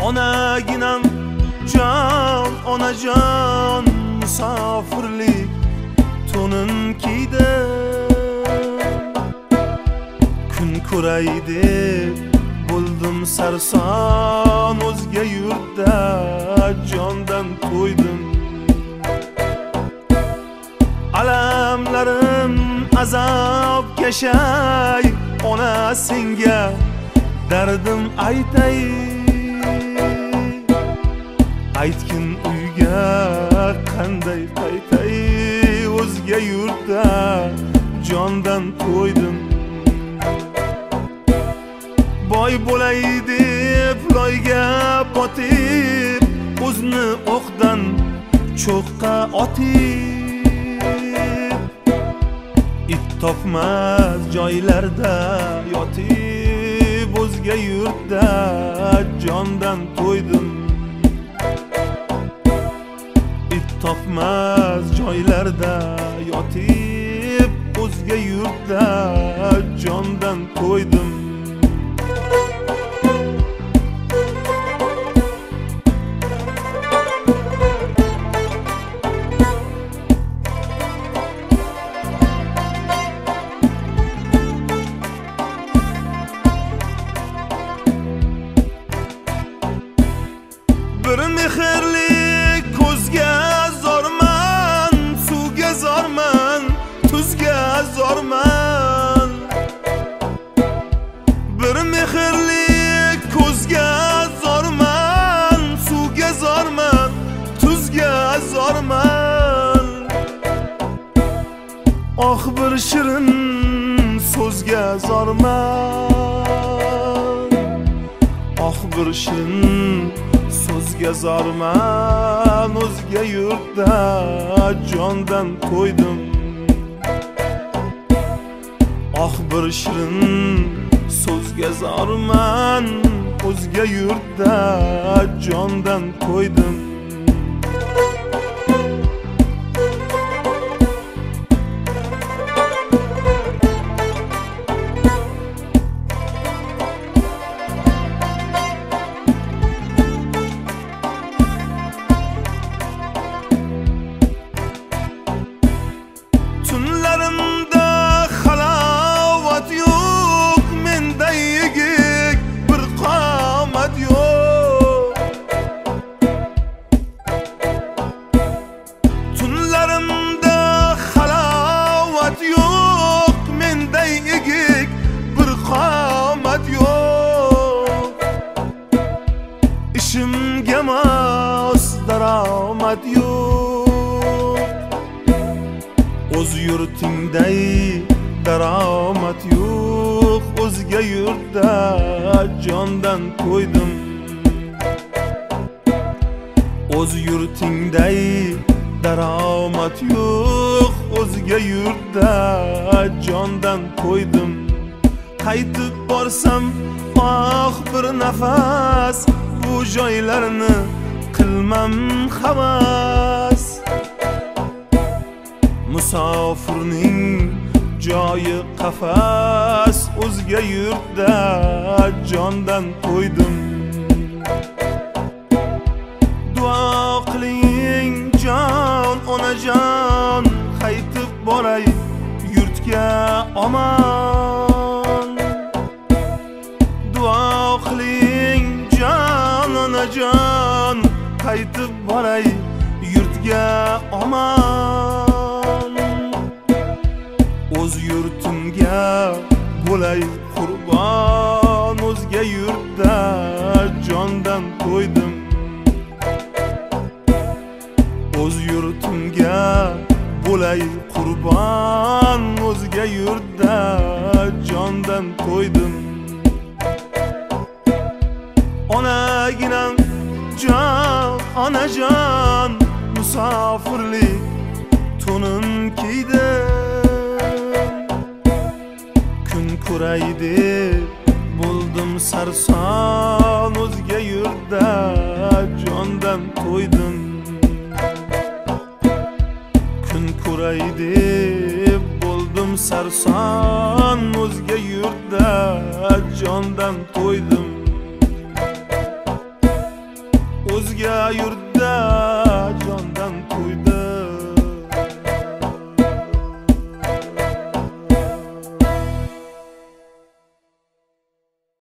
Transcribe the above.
Onaginam jon, onajon, musofirlik to'nin kiydi. Kun ko'ray deb bo'ldim sarson, o'zga yurtda jondan to'ydim. Alamlarim azob kashay, ona senga dardim aytay. Aytgin uyga qanday qaytay, o'zga yurtda jondan to'ydim. Boy bo'lay deb loyga botib, o'zni o'qdan cho'qqa otib, it topmas joylarda yotib, o'zga yurtda jondan to'ydim. It topmas joylarda yotib, o'zga yurtda jondan to'ydim. Bir mehrli ko'zga zorman, suvga zorman, tuzga zorman. Bir mehrli ko'zga zorman, suvga zorman, tuzga zorman. Oh bir shirin so'zga zorman, oh bir shirin so'zga zorman, o'zga yurtda jondan to'ydim. Oh bir shirin so'zga zorman, o'zga yurtda jondan to'ydim. Tunlarimda halovat yo'q, menda yigit bir qomat yo'q. Tunlarimda halovat yo'q, menda yigit bir qomat yo'q. Ishimga mos daromad yo'q, o'z yurtingday daromad yo'q, o'zga yurtda jondan to'ydim. O'z yurtingday daromad yo'q, o'zga yurtda jondan to'ydim. Qaytib borsam oh bir nafas, bu joylarni qilmam havas. Musofirning joyi qafas, o'zga yurtda jondan to'ydim. Duo qiling jon, onajon, qaytib boray yurtga omon. Duo qiling jon, onajon, qaytib boray yurtga omon. O'z yurtimga bo'lay qurbon, o'zga yurtda jondan to'ydim. O'z yurtimga bo'lay qurbon, o'zga yurtda jondan to'ydim. Onaginam jon, onajon, musofirlik to'nin kiydi. Kun ko'ray deb bo'ldim sarson, o'zga yurtda jondan to'ydim. Kun ko'ray deb bo'ldim sarson, o'zga yurtda jondan to'ydim. o'zga yurtda jondan to'ydim